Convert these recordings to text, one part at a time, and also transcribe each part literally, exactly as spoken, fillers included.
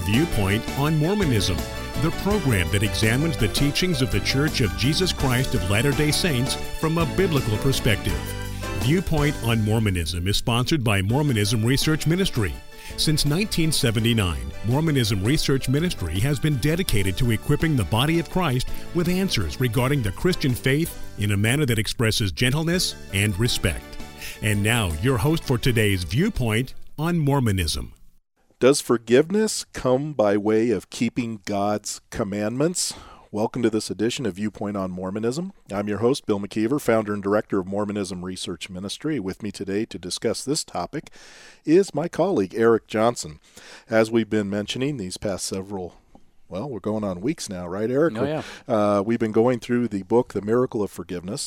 Viewpoint on Mormonism, the program that examines the teachings of the Church of Jesus Christ of Latter-day Saints from a biblical perspective. Viewpoint on Mormonism is sponsored by Mormonism Research Ministry. Since nineteen seventy-nine, Mormonism Research Ministry has been dedicated to equipping the body of Christ with answers regarding the Christian faith in a manner that expresses gentleness and respect. And now, your host for today's Viewpoint on Mormonism. Does forgiveness come by way of keeping God's commandments? Welcome to this edition of Viewpoint on Mormonism. I'm your host, Bill McKeever, founder and director of Mormonism Research Ministry. With me today to discuss this topic is my colleague, Eric Johnson. As we've been mentioning these past several, well, we're going on weeks now, right, Eric? Oh, yeah. Uh, we've been going through the book, The Miracle of Forgiveness,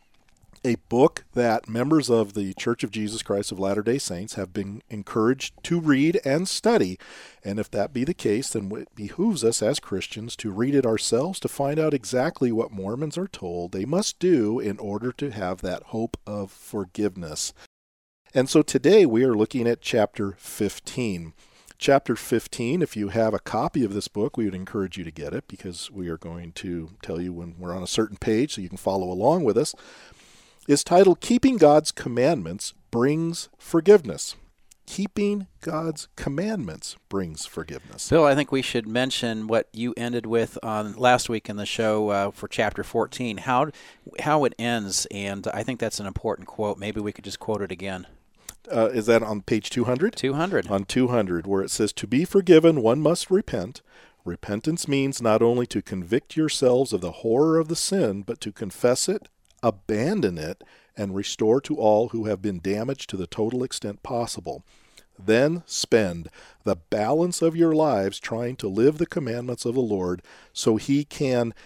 a book that members of the Church of Jesus Christ of Latter-day Saints have been encouraged to read and study. And if that be the case, then it behooves us as Christians to read it ourselves to find out exactly what Mormons are told they must do in order to have that hope of forgiveness. And so today we are looking at chapter fifteen. Chapter fifteen, if you have a copy of this book, we would encourage you to get it because we are going to tell you when we're on a certain page so you can follow along with us. Is titled, Keeping God's Commandments Brings Forgiveness. Keeping God's Commandments Brings Forgiveness. Bill, I think we should mention what you ended with on last week in the show uh, for chapter fourteen, how how it ends, and I think that's an important quote. Maybe we could just quote it again. Uh, is that on page two hundred? two hundred. On two hundred, where it says, To be forgiven, one must repent. Repentance means not only to convict yourselves of the horror of the sin, but to confess it, abandon it, and restore to all who have been damaged to the total extent possible. Then spend the balance of your lives trying to live the commandments of the Lord so he can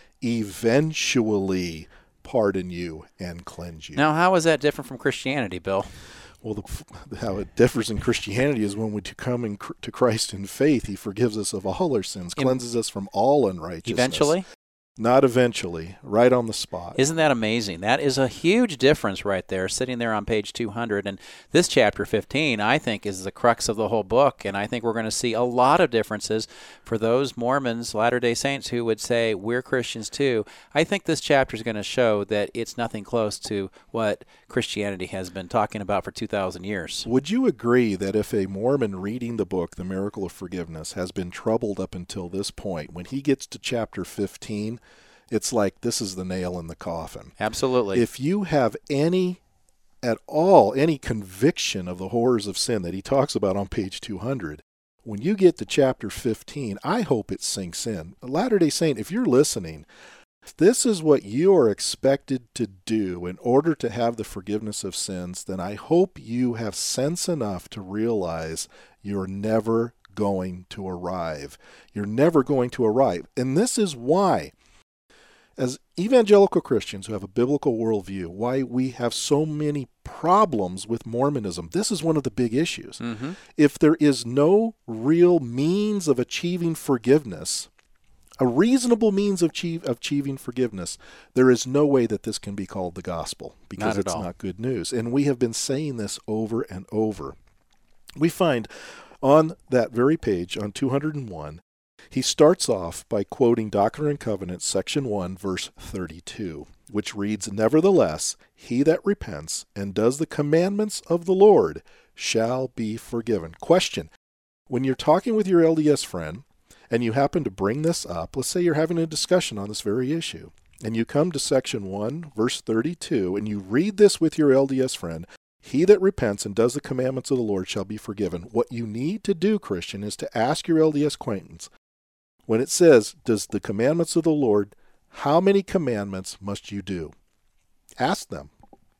eventually pardon you and cleanse you. Now, how is that different from Christianity, Bill? Well, the, how it differs in Christianity is when we come in, to Christ in faith, he forgives us of all our sins, cleanses us from all unrighteousness. Eventually? Not eventually, right on the spot. Isn't that amazing? That is a huge difference right there, sitting there on page two hundred. And this chapter fifteen, I think, is the crux of the whole book. And I think we're going to see a lot of differences for those Mormons, Latter-day Saints, who would say, we're Christians too. I think this chapter is going to show that it's nothing close to what Christianity has been talking about for two thousand years. Would you agree that if a Mormon reading the book, The Miracle of Forgiveness, has been troubled up until this point, when he gets to chapter fifteen, it's like this is the nail in the coffin? Absolutely. If you have any, at all, any conviction of the horrors of sin that he talks about on page two hundred, when you get to chapter fifteen, I hope it sinks in. A Latter-day Saint, if you're listening, if this is what you are expected to do in order to have the forgiveness of sins, then I hope you have sense enough to realize you're never going to arrive. You're never going to arrive. And this is why, as evangelical Christians who have a biblical worldview, why we have so many problems with Mormonism. This is one of the big issues. Mm-hmm. If there is no real means of achieving forgiveness, a reasonable means of achieve, achieving forgiveness, there is no way that this can be called the gospel because Not at it's all. not good news. And we have been saying this over and over. We find on that very page, on two hundred one, he starts off by quoting Doctrine and Covenants, section one, verse thirty-two, which reads, Nevertheless, he that repents and does the commandments of the Lord shall be forgiven. Question, when you're talking with your L D S friend, and you happen to bring this up, let's say you're having a discussion on this very issue, and you come to section one, verse thirty-two, and you read this with your L D S friend, he that repents and does the commandments of the Lord shall be forgiven. What you need to do, Christian, is to ask your L D S acquaintance, when it says, does the commandments of the Lord, how many commandments must you do? Ask them.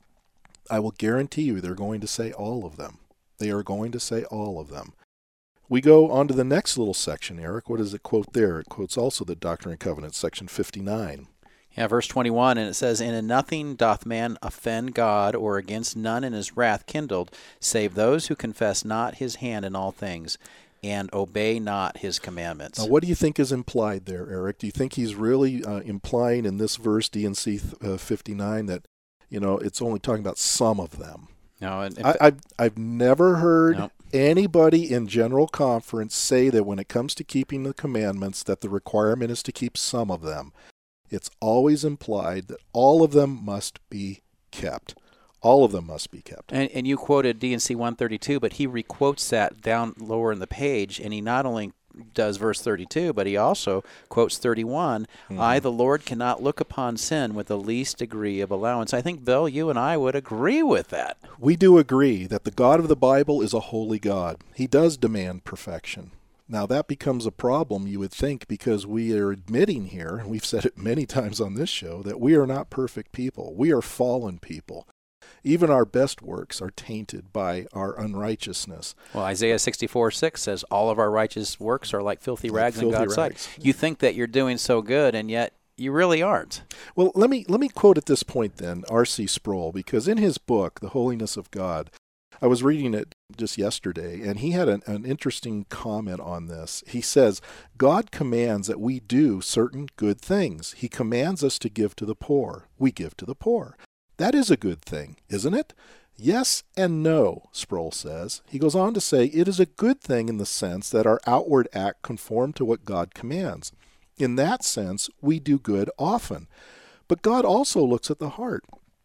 I will guarantee you they're going to say all of them. They are going to say all of them. We go on to the next little section, Eric. What does it quote there? It quotes also the Doctrine and Covenants, section fifty-nine. Yeah, verse twenty-one, and it says, And in nothing doth man offend God, or against none in his wrath kindled, save those who confess not his hand in all things, and obey not his commandments. Now, what do you think is implied there, Eric? Do you think he's really uh, implying in this verse, D and C uh, fifty-nine, that, you know, it's only talking about some of them? No, and I, I've, I've never heard no. anybody in General Conference say that when it comes to keeping the commandments that the requirement is to keep some of them, it's always implied that all of them must be kept. All of them must be kept. And, and you quoted D and C one thirty-two, but he requotes that down lower in the page, and he not only does verse thirty-two, but he also quotes thirty-one, mm-hmm. I, the Lord, cannot look upon sin with the least degree of allowance. I think, Bill, you and I would agree with that. We do agree that the God of the Bible is a holy God. He does demand perfection. Now, that becomes a problem, you would think, because we are admitting here, and we've said it many times on this show, that we are not perfect people. We are fallen people. Even our best works are tainted by our unrighteousness. Well, Isaiah sixty-four six says, all of our righteous works are like filthy rags like in filthy God's rags. sight. You think that you're doing so good, and yet you really aren't. Well, let me let me quote at this point then R C Sproul, because in his book, The Holiness of God, I was reading it just yesterday, and he had an, an interesting comment on this. He says, God commands that we do certain good things. He commands us to give to the poor. We give to the poor. That is a good thing, isn't it? Yes and no, Sproul says. He goes on to say, it is a good thing in the sense that our outward act conform to what God commands. In that sense, we do good often. But God also looks at the heart.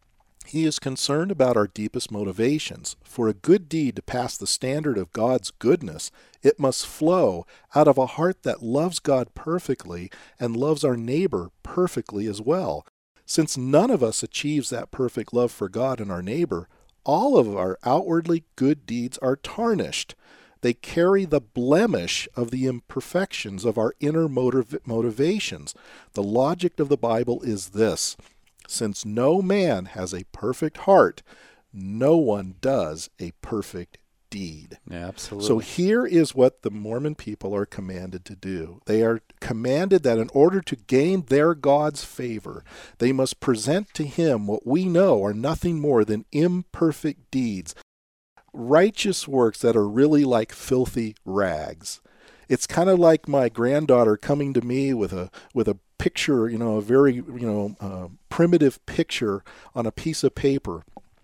He is concerned about our deepest motivations. For a good deed to pass the standard of God's goodness, it must flow out of a heart that loves God perfectly and loves our neighbor perfectly as well. Since none of us achieves that perfect love for God and our neighbor, all of our outwardly good deeds are tarnished. They carry the blemish of the imperfections of our inner motiv- motivations. The logic of the Bible is this: since no man has a perfect heart, no one does a perfect deed. Yeah, absolutely. So here is what the Mormon people are commanded to do. They are commanded that in order to gain their God's favor, they must present to him what we know are nothing more than imperfect deeds, righteous works that are really like filthy rags. It's kind of like my granddaughter coming to me with a with a picture, you know, a very, you know, uh, primitive picture on a piece of paper.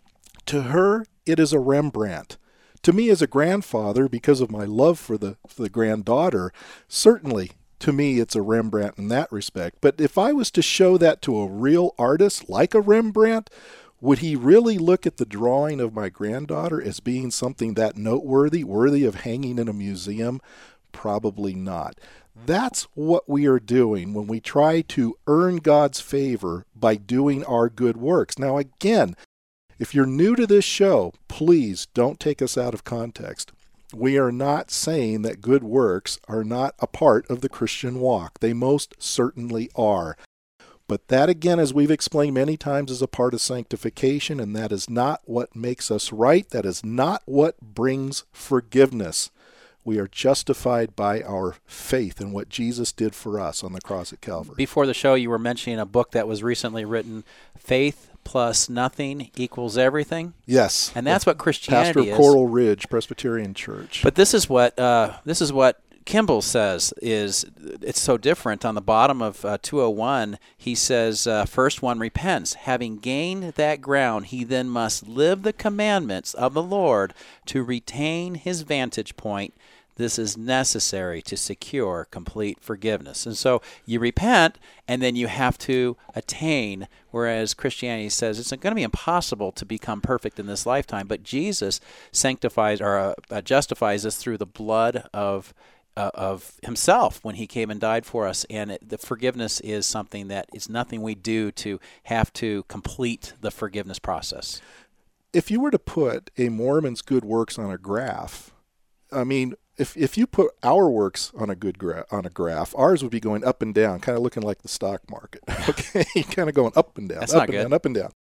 To her, it is a Rembrandt. To me as a grandfather, because of my love for the, for the granddaughter, certainly to me it's a Rembrandt in that respect. But if I was to show that to a real artist like a Rembrandt, would he really look at the drawing of my granddaughter as being something that noteworthy, worthy of hanging in a museum? Probably not. That's what we are doing when we try to earn God's favor by doing our good works. Now again, if you're new to this show, please don't take us out of context. We are not saying that good works are not a part of the Christian walk. They most certainly are. But that, again, as we've explained many times, is a part of sanctification, and that is not what makes us right. That is not what brings forgiveness. We are justified by our faith in what Jesus did for us on the cross at Calvary. Before the show, you were mentioning a book that was recently written, Faith Plus Nothing Equals Everything. Yes. And that's what Christianity Pastor is. Coral Ridge Presbyterian Church. But this is what uh, this is what Kimball says is it's so different. On the bottom of uh, two oh one, he says, uh, first one repents. Having gained that ground, he then must live the commandments of the Lord to retain his vantage point. This is necessary to secure complete forgiveness. And so you repent, and then you have to attain, whereas Christianity says it's going to be impossible to become perfect in this lifetime, but Jesus sanctifies or uh, justifies us through the blood of uh, of himself when he came and died for us. And it, the forgiveness is something that is nothing we do to have to complete the forgiveness process. If you were to put a Mormon's good works on a graph, I mean, If if you put our works on a good gra- on a graph, ours would be going up and down, kind of looking like the stock market. Okay, kind of going up and down, That's up not and good. down, up and down.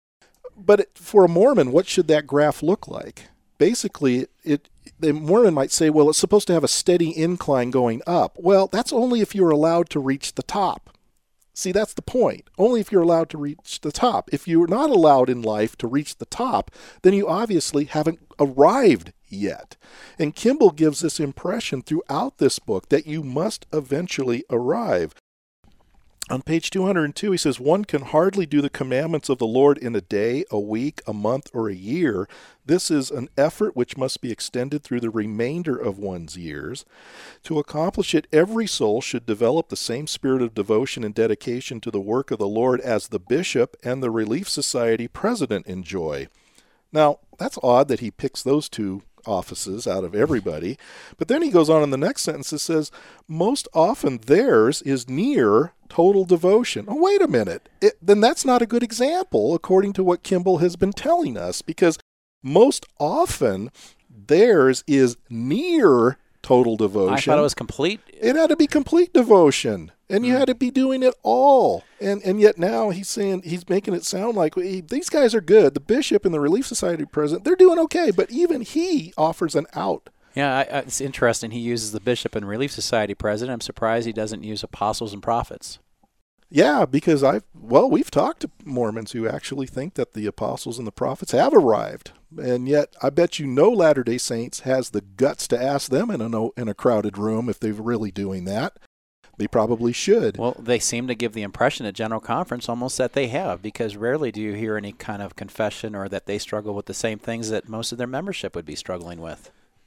But it, for a Mormon, what should that graph look like? Basically, it the Mormon might say, well, it's supposed to have a steady incline going up. Well, that's only if you're allowed to reach the top. See, that's the point. Only if you're allowed to reach the top. If you're not allowed in life to reach the top, then you obviously haven't arrived yet. And Kimball gives this impression throughout this book that you must eventually arrive. On page two hundred two, he says, one can hardly do the commandments of the Lord in a day, a week, a month, or a year. This is an effort which must be extended through the remainder of one's years. To accomplish it, every soul should develop the same spirit of devotion and dedication to the work of the Lord as the bishop and the Relief Society president enjoy. Now, that's odd that he picks those two offices out of everybody. But then he goes on in the next sentence and says, most often theirs is near total devotion. Oh, wait a minute. It, then that's not a good example, according to what Kimball has been telling us, because most often theirs is near total devotion. I thought it was complete. It had to be complete devotion, and you mm. had to be doing it all. And and yet now he's saying, he's making it sound like hey, these guys are good. The bishop and the Relief Society president, they're doing okay, but even he offers an out. Yeah, I, I, it's interesting. He uses the bishop and Relief Society president. I'm surprised he doesn't use apostles and prophets. Yeah, because I've, well, we've talked to Mormons who actually think that the apostles and the prophets have arrived. And yet, I bet you no Latter-day Saints has the guts to ask them in a, in a crowded room if they're really doing that. They probably should. Well, they seem to give the impression at General Conference almost that they have, because rarely do you hear any kind of confession or that they struggle with the same things that most of their membership would be struggling with.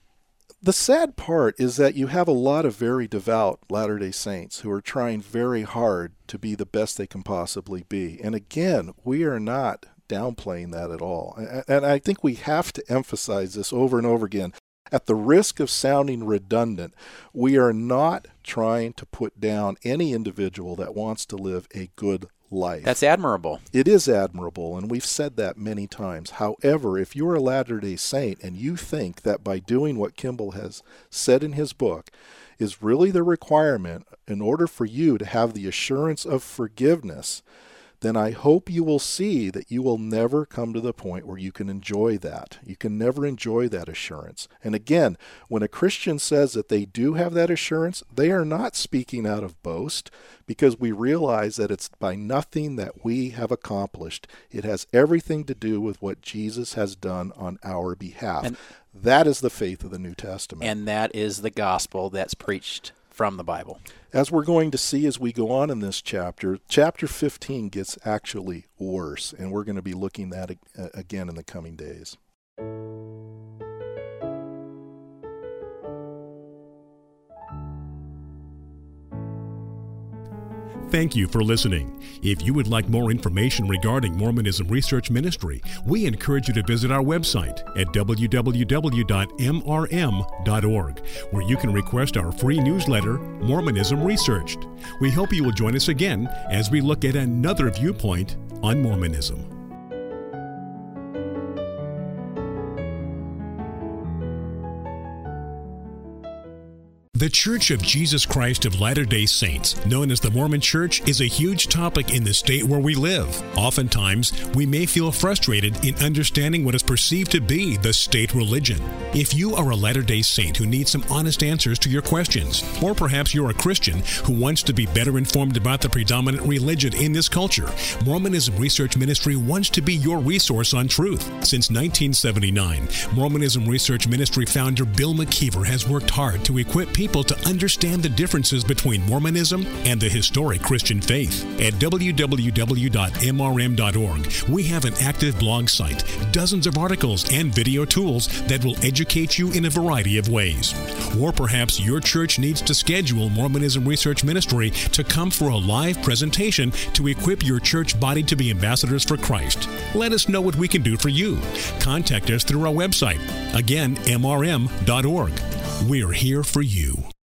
The sad part is that you have a lot of very devout Latter-day Saints who are trying very hard to be the best they can possibly be. And again, we are not downplaying that at all. And I think we have to emphasize this over and over again. At the risk of sounding redundant, we are not trying to put down any individual that wants to live a good life. That's admirable. It is admirable, and we've said that many times. However, if you're a Latter-day Saint and you think that by doing what Kimball has said in his book is really the requirement in order for you to have the assurance of forgiveness, then I hope you will see that you will never come to the point where you can enjoy that. You can never enjoy that assurance. And again, when a Christian says that they do have that assurance, they are not speaking out of boast, because we realize that it's by nothing that we have accomplished. It has everything to do with what Jesus has done on our behalf. And that is the faith of the New Testament. And that is the gospel that's preached from the Bible. As we're going to see as we go on in this chapter, chapter fifteen gets actually worse, and we're going to be looking at it again in the coming days. Thank you for listening. If you would like more information regarding Mormonism Research Ministry, we encourage you to visit our website at w w w dot m r m dot org, where you can request our free newsletter, Mormonism Researched. We hope you will join us again as we look at another viewpoint on Mormonism. The Church of Jesus Christ of Latter-day Saints, known as the Mormon Church, is a huge topic in the state where we live. Oftentimes, we may feel frustrated in understanding what is perceived to be the state religion. If you are a Latter-day Saint who needs some honest answers to your questions, or perhaps you're a Christian who wants to be better informed about the predominant religion in this culture, Mormonism Research Ministry wants to be your resource on truth. Since nineteen seventy-nine, Mormonism Research Ministry founder Bill McKeever has worked hard to equip people People to understand the differences between Mormonism and the historic Christian faith. At w w w dot m r m dot org, we have an active blog site, dozens of articles, and video tools that will educate you in a variety of ways. Or perhaps your church needs to schedule Mormonism Research Ministry to come for a live presentation to equip your church body to be ambassadors for Christ. Let us know what we can do for you. Contact us through our website, again, m r m dot org. We're here for you.